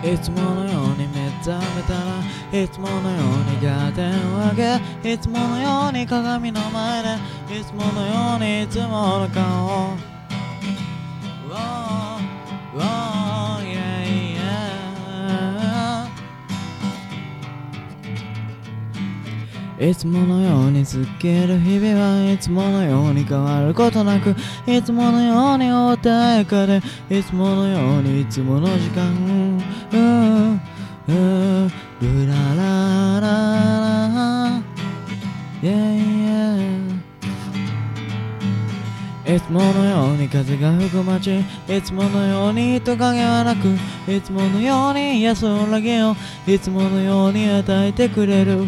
いつものように目覚めたらいつものようにカーテンを開けいつものように鏡の前でいつものようにいつもの顔をいつものように過ぎる日々はいつものように変わることなくいつものように穏やかでいつものようにいつもの時間ルララララいつものように風が吹く街いつものように人影はなくいつものように安らぎをいつものように与えてくれる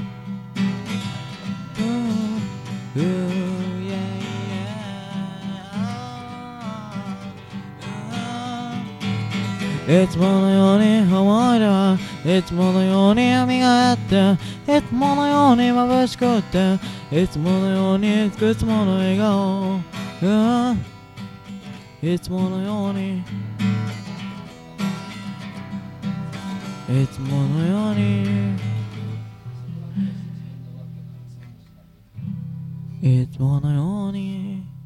いつものように思い出はいつものように蘇っていつものように眩しくっていつものようにいくつもの笑顔いつものようにいつものようにいつものように